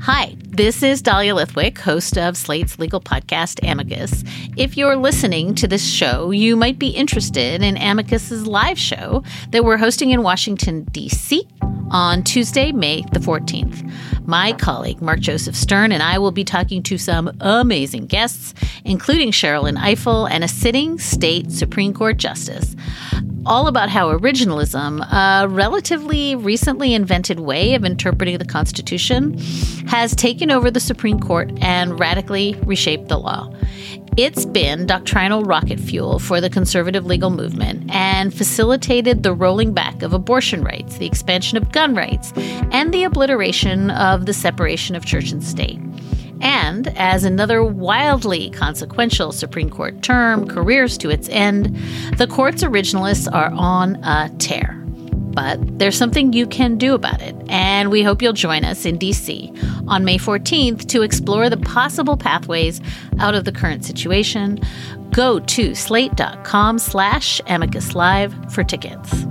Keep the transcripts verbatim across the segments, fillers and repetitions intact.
Hi, this is Dahlia Lithwick, host of Slate's legal podcast, Amicus. If you're listening to this show, you might be interested in Amicus's live show that we're hosting in Washington, D C on Tuesday, May the fourteenth. My colleague, Mark Joseph Stern, and I will be talking to some amazing guests, including Sherrilyn Ifill and a sitting state Supreme Court justice, all about how originalism, a relatively recently invented way of interpreting the Constitution, has taken over the Supreme Court and radically reshaped the law. It's been doctrinal rocket fuel for the conservative legal movement and facilitated the rolling back of abortion rights, the expansion of gun rights, and the obliteration of the separation of church and state. And as another wildly consequential Supreme Court term careers to its end, the court's originalists are on a tear. But there's something you can do about it, and we hope you'll join us in D C on May fourteenth to explore the possible pathways out of the current situation. Go to slate.com slash amicus live for tickets.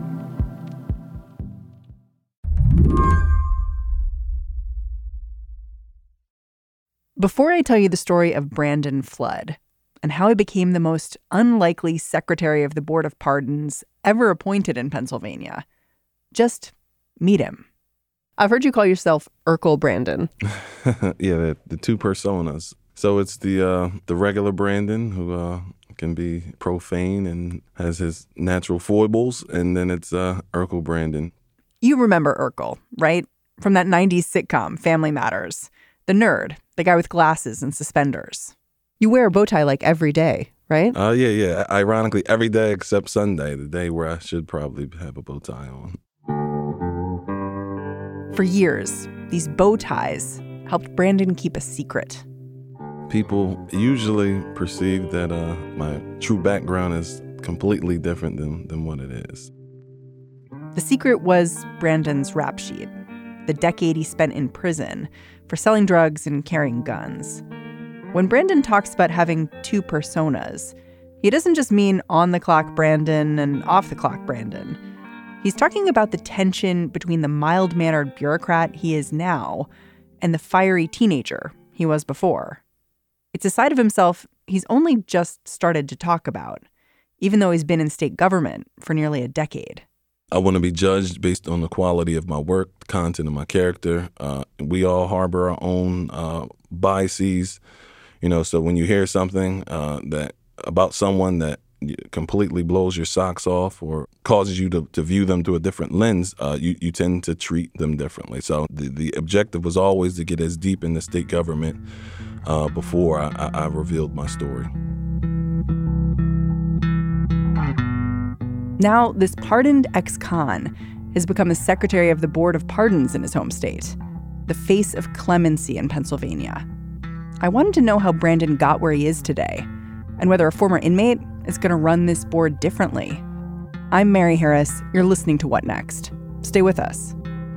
Before I tell you the story of Brandon Flood and how he became the most unlikely Secretary of the Board of Pardons ever appointed in Pennsylvania, just meet him. I've heard you call yourself Urkel Brandon. Yeah, the, the two personas. So it's the uh, the regular Brandon who uh, can be profane and has his natural foibles, and then it's uh, Urkel Brandon. You remember Urkel, right? From that nineties sitcom, Family Matters. The nerd, the guy with glasses and suspenders. You wear a bow tie like every day, right? Uh, yeah, yeah. Ironically, every day except Sunday, the day where I should probably have a bow tie on. For years, these bow ties helped Brandon keep a secret. People usually perceive that uh, my true background is completely different than, than what it is. The secret was Brandon's rap sheet, the decade he spent in prison for selling drugs and carrying guns. When Brandon talks about having two personas, he doesn't just mean on-the-clock Brandon and off-the-clock Brandon. He's talking about the tension between the mild-mannered bureaucrat he is now and the fiery teenager he was before. It's a side of himself he's only just started to talk about, even though he's been in state government for nearly a decade. I want to be judged based on the quality of my work, the content of my character. Uh, we all harbor our own uh, biases, you know. So when you hear something uh, that about someone that completely blows your socks off or causes you to, to view them through a different lens, uh, you, you tend to treat them differently. So the, the objective was always to get as deep in the state government uh, before I, I, I revealed my story. Now, this pardoned ex-con has become the Secretary of the Board of Pardons in his home state, the face of clemency in Pennsylvania. I wanted to know how Brandon got where he is today and whether a former inmate is going to run this board differently. I'm Mary Harris. You're listening to What Next? Stay with us.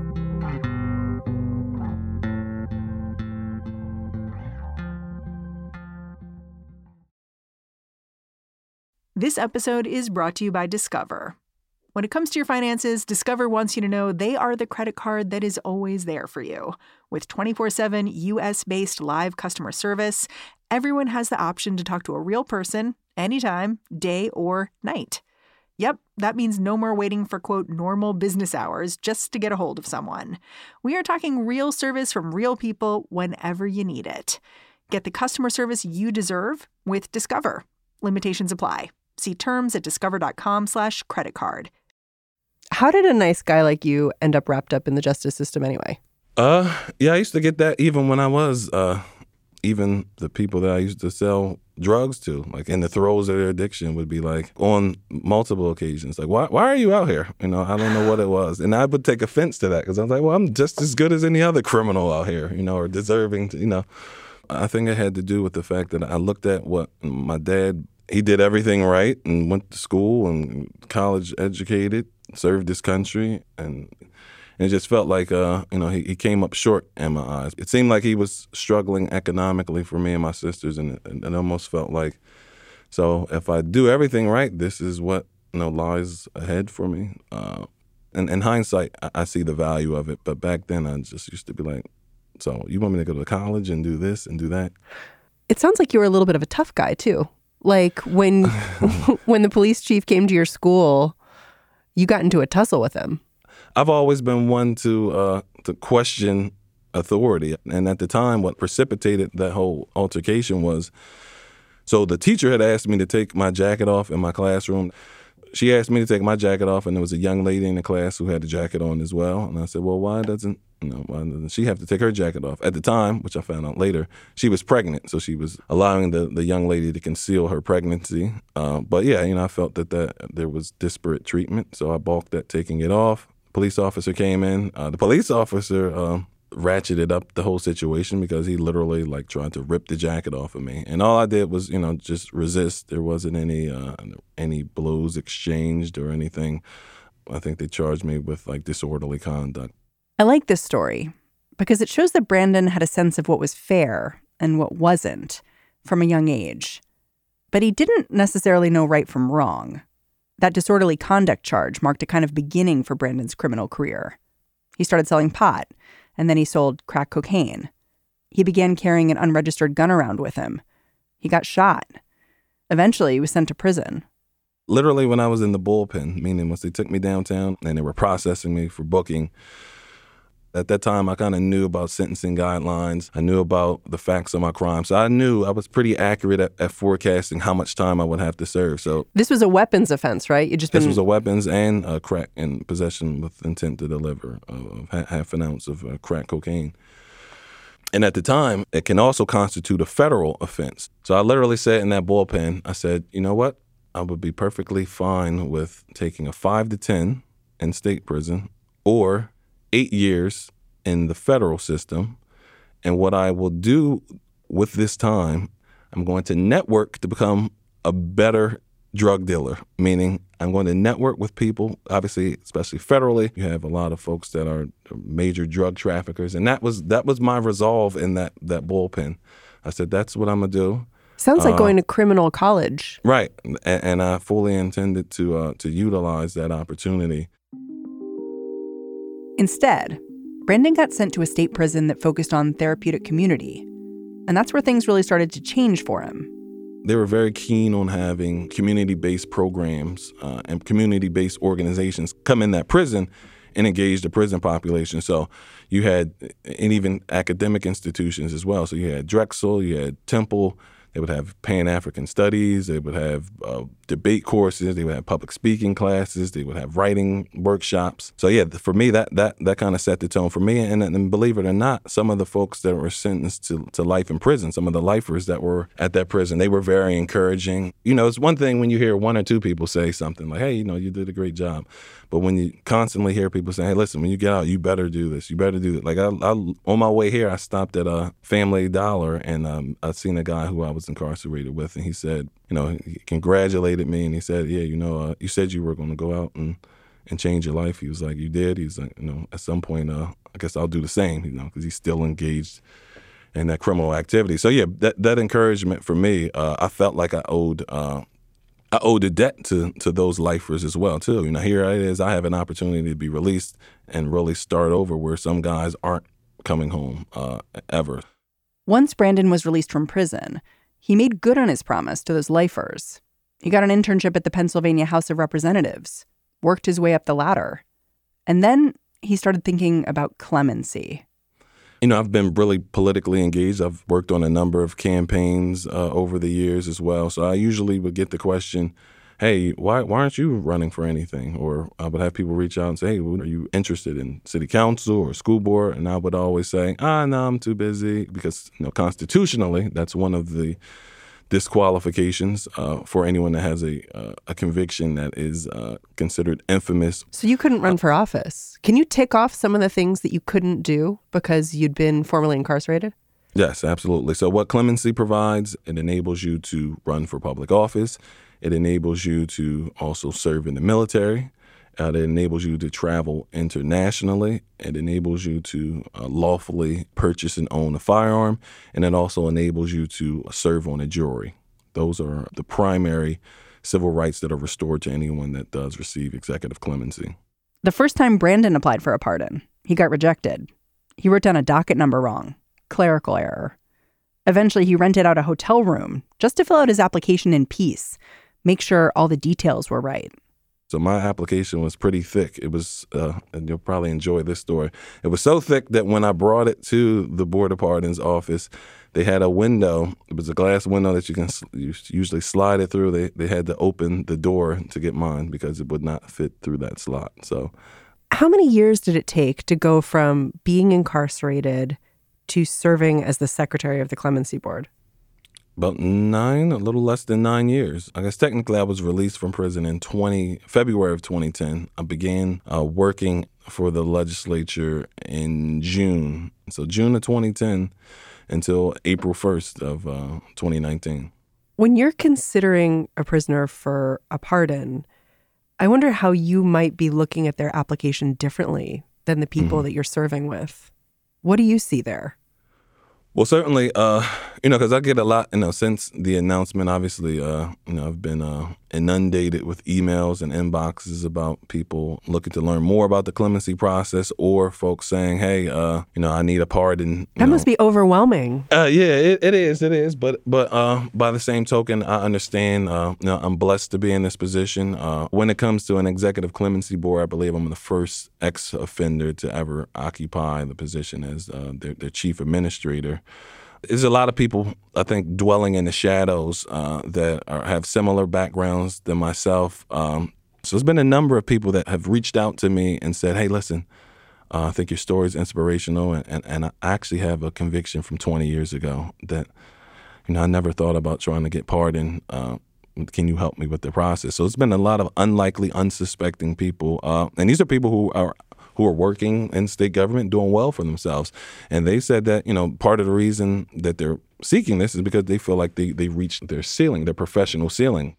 This episode is brought to you by Discover. When it comes to your finances, Discover wants you to know they are the credit card that is always there for you. With twenty-four seven U S-based live customer service, everyone has the option to talk to a real person anytime, day or night. Yep, that means no more waiting for, quote, normal business hours just to get a hold of someone. We are talking real service from real people whenever you need it. Get the customer service you deserve with Discover. Limitations apply. See terms at discover.com slash credit card. How did a nice guy like you end up wrapped up in the justice system anyway? Uh, yeah, I used to get that even when I was, uh, even the people that I used to sell drugs to, like in the throes of their addiction, would be like on multiple occasions, like, why, why are you out here? You know, I don't know what it was. And I would take offense to that because I was like, well, I'm just as good as any other criminal out here, you know, or deserving to, you know. I think it had to do with the fact that I looked at what my dad, he did everything right and went to school and college educated, served this country, and it just felt like, uh, you know, he, he came up short in my eyes. It seemed like he was struggling economically for me and my sisters, and it, it almost felt like, so if I do everything right, this is what, you know, lies ahead for me. Uh, and in hindsight, I, I see the value of it, but back then I just used to be like, So you want me to go to college and do this and do that? It sounds like you were a little bit of a tough guy, too. Like when when the police chief came to your school, you got into a tussle with him. I've always been one to uh, to question authority. And at the time, what precipitated that whole altercation was, so the teacher had asked me to take my jacket off in my classroom. She asked me to take my jacket off, and there was a young lady in the class who had the jacket on as well. And I said, well, why doesn't, you know, why doesn't she have to take her jacket off? At the time, which I found out later, she was pregnant. So she was allowing the, the young lady to conceal her pregnancy. Uh, but yeah, you know, I felt that, that there was disparate treatment. So I balked at taking it off. Police officer came in. Uh, the police officer um, ratcheted up the whole situation because he literally like tried to rip the jacket off of me. And all I did was, you know, just resist. There wasn't any uh, any blows exchanged or anything. I think they charged me with like disorderly conduct. I like this story because it shows that Brandon had a sense of what was fair and what wasn't from a young age. But he didn't necessarily know right from wrong. That disorderly conduct charge marked a kind of beginning for Brandon's criminal career. He started selling pot, and then he sold crack cocaine. He began carrying an unregistered gun around with him. He got shot. Eventually, he was sent to prison. Literally, when I was in the bullpen, meaning once they took me downtown and they were processing me for booking, at that time, I kind of knew about sentencing guidelines. I knew about the facts of my crime. So I knew I was pretty accurate at, at forecasting how much time I would have to serve. So this was a weapons offense, right? You just This been... was a weapons and uh, crack in possession with intent to deliver of uh, half an ounce of uh, crack cocaine. And at the time, it can also constitute a federal offense. So I literally said in that bullpen, I said, you know what? I would be perfectly fine with taking a five to ten in state prison or eight years in the federal system. And what I will do with this time, I'm going to network to become a better drug dealer, meaning I'm going to network with people, obviously, especially federally. You have a lot of folks that are major drug traffickers. And that was that was my resolve in that, that bullpen. I said, that's what I'm going to do. Sounds like uh, going to criminal college. Right. And, and I fully intended to uh, to utilize that opportunity. Instead, Brandon got sent to a state prison that focused on therapeutic community. And that's where things really started to change for him. They were very keen on having community-based programs uh, and community-based organizations come in that prison and engage the prison population. So you had, and even academic institutions as well. So you had Drexel, you had Temple. They would have Pan-African studies. They would have uh, debate courses. They would have public speaking classes. They would have writing workshops. So yeah, for me, that that that kind of set the tone for me. And, and believe it or not, some of the folks that were sentenced to, to life in prison, some of the lifers that were at that prison, they were very encouraging. You know, it's one thing when you hear one or two people say something like, hey, you know, you did a great job. But when you constantly hear people saying, hey, listen, when you get out, you better do this. You better do it. Like I, I, on my way here, I stopped at a Family Dollar and um, I seen a guy who I was incarcerated with. And he said, you know, he congratulated me. And he said, yeah, you know, uh, you said you were going to go out and, and change your life. He was like, you did. He's like, you know, at some point, uh, I guess I'll do the same, you know, because he's still engaged in that criminal activity. So, yeah, that, that encouragement for me, uh, I felt like I owed uh, I owed a debt to to those lifers as well, too. You know, here it is. I have an opportunity to be released and really start over where some guys aren't coming home uh, ever. Once Brandon was released from prison, he made good on his promise to those lifers. He got an internship at the Pennsylvania House of Representatives, worked his way up the ladder. And then he started thinking about clemency. You know, I've been really politically engaged. I've worked on a number of campaigns uh, over the years as well. So I usually would get the question, hey, why why aren't you running for anything? Or I would have people reach out and say, hey, are you interested in city council or school board? And I would always say, ah, no, I'm too busy. Because, you know, constitutionally, that's one of the disqualifications uh, for anyone that has a uh, a conviction that is uh, considered infamous. So you couldn't run for office. Can you tick off some of the things that you couldn't do because you'd been formerly incarcerated? Yes, absolutely. So what clemency provides, it enables you to run for public office. It enables you to also serve in the military. Uh, it enables you to travel internationally. It enables you to uh, lawfully purchase and own a firearm. And it also enables you to serve on a jury. Those are the primary civil rights that are restored to anyone that does receive executive clemency. The first time Brandon applied for a pardon, he got rejected. He wrote down a docket number wrong, clerical error. Eventually, he rented out a hotel room just to fill out his application in peace, make sure all the details were right. So my application was pretty thick. It was, uh, and you'll probably enjoy this story. It was so thick that when I brought it to the Board of Pardons office, they had a window. It was a glass window that you can you usually slide it through. They they had to open the door to get mine because it would not fit through that slot. So, how many years did it take to go from being incarcerated to serving as the secretary of the Clemency Board? About nine, a little less than nine years. I guess technically I was released from prison in twenty February of twenty ten. I began uh, working for the legislature in June. So June of twenty ten until April first of uh, twenty nineteen. When you're considering a prisoner for a pardon, I wonder how you might be looking at their application differently than the people mm-hmm. that you're serving with. What do you see there? Well, certainly, uh, you know, because I get a lot, you know, since the announcement, obviously, uh, you know, I've been uh, inundated with emails and inboxes about people looking to learn more about the clemency process or folks saying, hey, uh, you know, I need a pardon. That know. must be overwhelming. Uh, yeah, it, it is. It is. But but uh, by the same token, I understand, uh, you know, I'm blessed to be in this position. Uh, when it comes to an executive clemency board, I believe I'm the first ex-offender to ever occupy the position as uh, their, their chief administrator. There's a lot of people, I think, dwelling in the shadows uh, that are, have similar backgrounds than myself. Um, so there's been a number of people that have reached out to me and said, hey, listen, uh, I think your story is inspirational. And, and, and I actually have a conviction from twenty years ago that, you know, I never thought about trying to get pardoned. Uh, can you help me with the process? So it's been a lot of unlikely, unsuspecting people. Uh, and these are people who are who are working in state government, doing well for themselves. And they said that, you know, part of the reason that they're seeking this is because they feel like they, they reached their ceiling, their professional ceiling.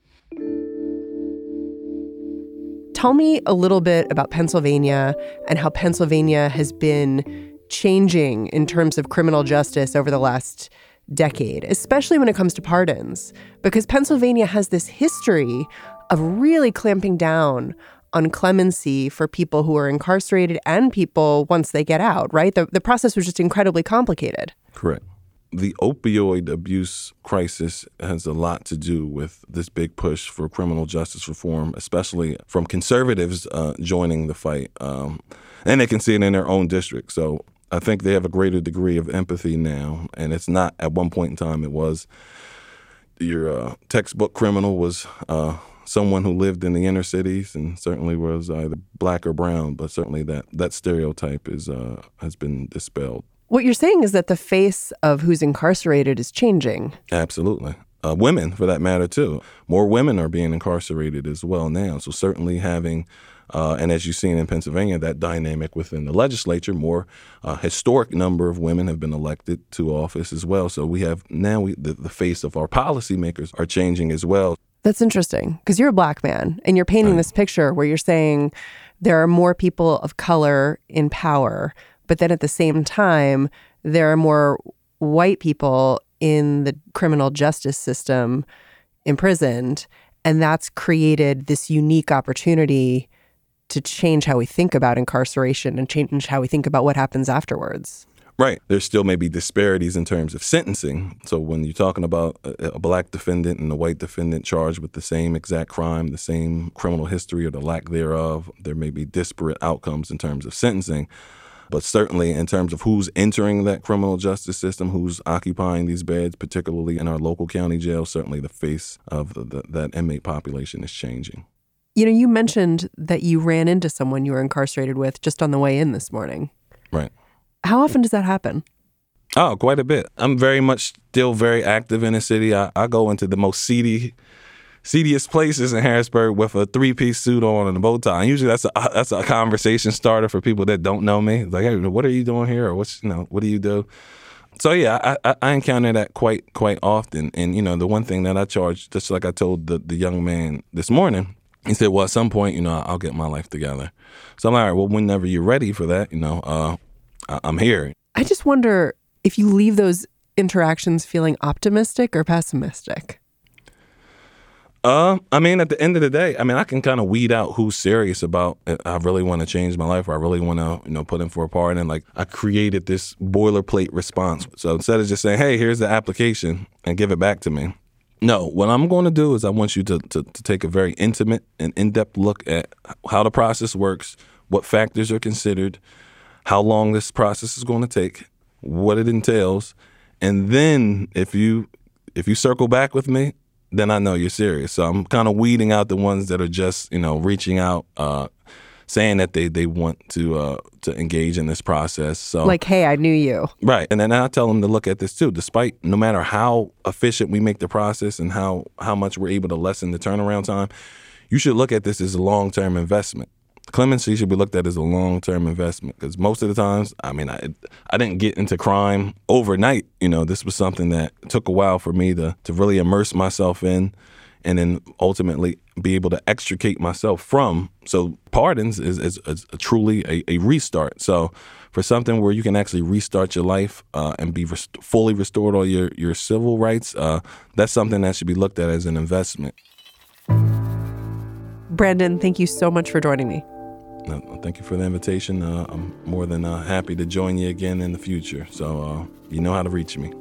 Tell me a little bit about Pennsylvania and how Pennsylvania has been changing in terms of criminal justice over the last decade, especially when it comes to pardons, because Pennsylvania has this history of really clamping down on clemency for people who are incarcerated and people once they get out, right? The, the process was just incredibly complicated. Correct. The opioid abuse crisis has a lot to do with this big push for criminal justice reform, especially from conservatives uh, joining the fight. Um, and they can see it in their own district. So I think they have a greater degree of empathy now. And it's not, at one point in time, it was your uh, textbook criminal was uh, someone who lived in the inner cities and certainly was either black or brown, but certainly that that stereotype is uh, has been dispelled. What you're saying is that the face of who's incarcerated is changing. Absolutely. Uh, women, for that matter, too. More women are being incarcerated as well now. So certainly having, uh, and as you've seen in Pennsylvania, that dynamic within the legislature, more uh, historic number of women have been elected to office as well. So we have now we, the, the face of our policymakers are changing as well. That's interesting because you're a black man and you're painting this picture where you're saying there are more people of color in power, but then at the same time, there are more white people in the criminal justice system imprisoned. And that's created this unique opportunity to change how we think about incarceration and change how we think about what happens afterwards. Right. There still may be disparities in terms of sentencing. So when you're talking about a, a black defendant and a white defendant charged with the same exact crime, the same criminal history or the lack thereof, there may be disparate outcomes in terms of sentencing. But certainly in terms of who's entering that criminal justice system, who's occupying these beds, particularly in our local county jail, certainly the face of the, the, that inmate population is changing. You know, you mentioned that you ran into someone you were incarcerated with just on the way in this morning. Right. How often does that happen? Oh, quite a bit. I'm very much still very active in the city. I, I go into the most seedy, seediest places in Harrisburg with a three-piece suit on and a bow tie. And usually that's a that's a conversation starter for people that don't know me. It's like, hey, what are you doing here? Or what's you know, what do you do? So yeah, I, I, I encounter that quite quite often. And you know, the one thing that I charge, just like I told the, the young man this morning, he said, well, at some point, you know, I'll get my life together. So I'm like, all right, well, whenever you're ready for that, you know, uh, I'm here. I just wonder if you leave those interactions feeling optimistic or pessimistic. Uh, I mean, at the end of the day, I mean, I can kind of weed out who's serious about it. I really want to change my life, or I really want to, you know, put in for a part. And like, I created this boilerplate response. So instead of just saying, hey, here's the application and give it back to me. No, what I'm going to do is I want you to, to, to take a very intimate and in-depth look at how the process works, what factors are considered, how long this process is going to take, what it entails. And then if you if you circle back with me, then I know you're serious. So I'm kind of weeding out the ones that are just, you know, reaching out, uh, saying that they, they want to uh, to engage in this process. So like, hey, I knew you. Right. And then I tell them to look at this too. Despite no matter how efficient we make the process and how, how much we're able to lessen the turnaround time, you should look at this as a long-term investment. Clemency should be looked at as a long-term investment because most of the times, I mean, I I didn't get into crime overnight. You know, this was something that took a while for me to to really immerse myself in and then ultimately be able to extricate myself from. So pardons is, is, is a truly a, a restart. So for something where you can actually restart your life uh, and be rest- fully restored all your, your civil rights, uh, that's something that should be looked at as an investment. Brandon, thank you so much for joining me. Uh, thank you for the invitation. Uh, I'm more than uh, happy to join you again in the future. So uh, you know how to reach me.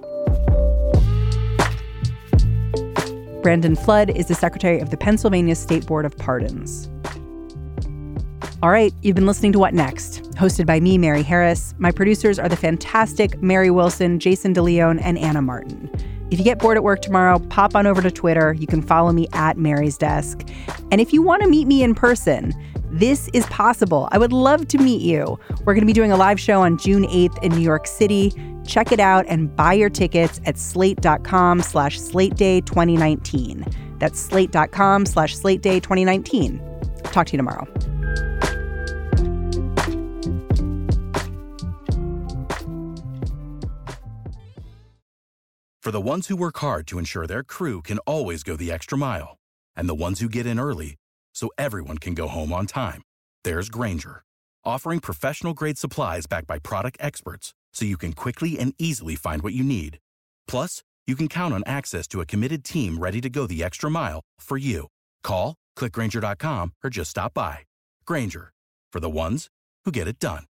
Brandon Flood is the secretary of the Pennsylvania State Board of Pardons. All right, you've been listening to What Next, hosted by me, Mary Harris. My producers are the fantastic Mary Wilson, Jason DeLeon, and Anna Martin. If you get bored at work tomorrow, pop on over to Twitter. You can follow me at Mary's Desk. And if you want to meet me in person, this is possible. I would love to meet you. We're going to be doing a live show on June eighth in New York City. Check it out and buy your tickets at slate.com slash slate day 2019. That's slate.com slash slate day 2019. Talk to you tomorrow. For the ones who work hard to ensure their crew can always go the extra mile, and the ones who get in early so everyone can go home on time, there's Grainger, offering professional-grade supplies backed by product experts so you can quickly and easily find what you need. Plus, you can count on access to a committed team ready to go the extra mile for you. Call, click Grainger dot com, or just stop by. Grainger, for the ones who get it done.